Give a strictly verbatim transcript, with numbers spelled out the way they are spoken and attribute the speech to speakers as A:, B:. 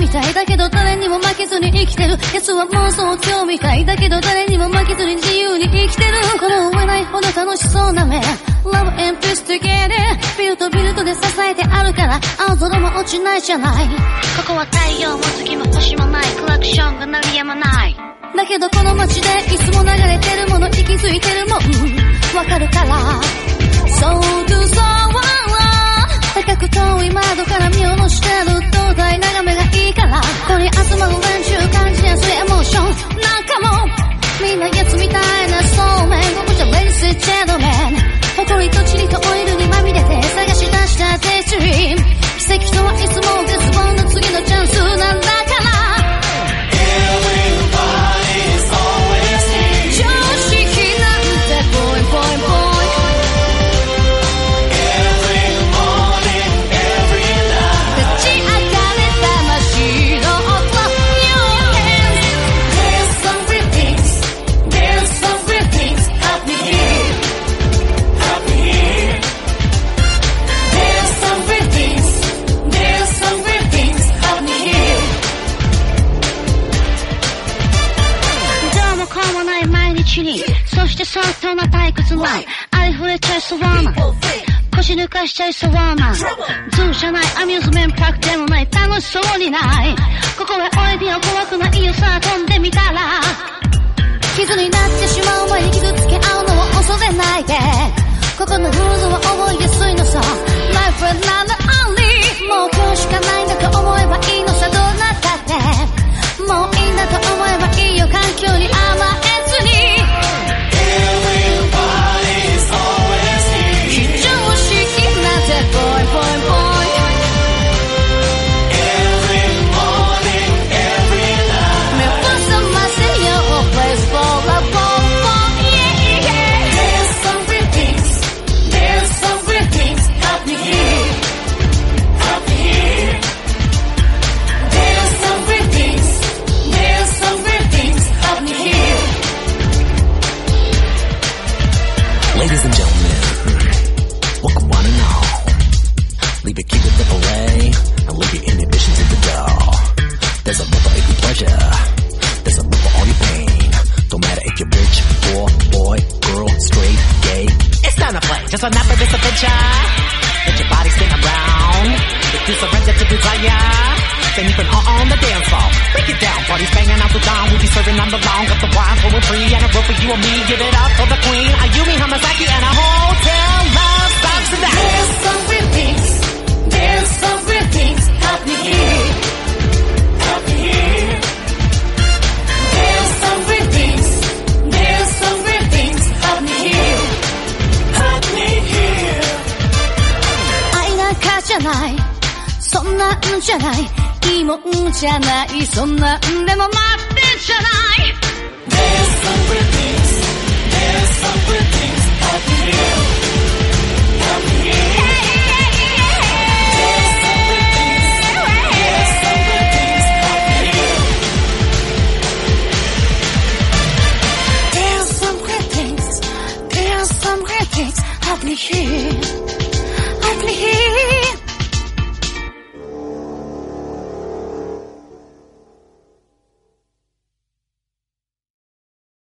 A: みたいだけど誰にも負けずに生きてる。奴は妄想狂みたいだけど誰にも負けずに自由に生きてる。この上ないほど楽しそうな目 Love and peace together ビルとビルとで支えてあるから青空も落ちないじゃない。
B: ここは太陽も月も星もないクラクションが鳴りやまない。
A: だけどこの街でいつも流れてるもの息づいてるもんわかるから So do so高く遠い窓から見下ろしてる灯台眺めがいいからここに集まる連中感じやすいエモーションなんかもみんなやつみたいなそうめんここじゃレイスジェドメン誇りと塵とオイルにまみれて探し出したデイストリーム奇跡とはいつも絶望の次のチャンスなんだから常識なんてボイボイボイそして相当な退屈なありふれちゃいそうな腰抜かしちゃいそうなズーじゃないアミューズメントパークでもない楽しそうにないここへおいでよ怖くないよさあ飛んでみたら傷になってしまう前に傷つけ合うのを恐れないでここのルールは覚えやすいのさ My friend not only もう今日しかないんだと思えばいいのさどうなったってもういいんだと思えばいいよ環境に甘えずにBoy, boy, boy. Every morning, every night. Me pasa más en your place for a boy, boy, yeah, yeah. There's some great things, there's some great things happening here, happening here. There's some great things, there's some great things happening here.
C: Ladies and gentlemen, welcome one and all. Leave your key with the filet and leave your inhibitions at the door. There's a love for every pleasure. There's a love for all your pain. Don't matter if you're rich, poor, boy, girl, straight, gay. It's time to play. Just enough of this adventure. Let your body spin around. If you surrender to desire, then you can all on the dance floor. Break it down. Party's banging out the dawn. We'll be serving on the lawn. Got the wine flowing free and a rope for you and me. Give it up for the queen. Ayumi Hamasaki and a hotel love stops tonight.
A: There's some weird things. There's some weird things happening here, happening here. There's some weird things, there's some weird things happening here, happening here. 愛なんかじゃない、そんなんじゃない、いいもんじゃない、そんなんでも待ってんじゃない。There's some weird things, there's some weird things happening here, happening here. Happening here, happening here.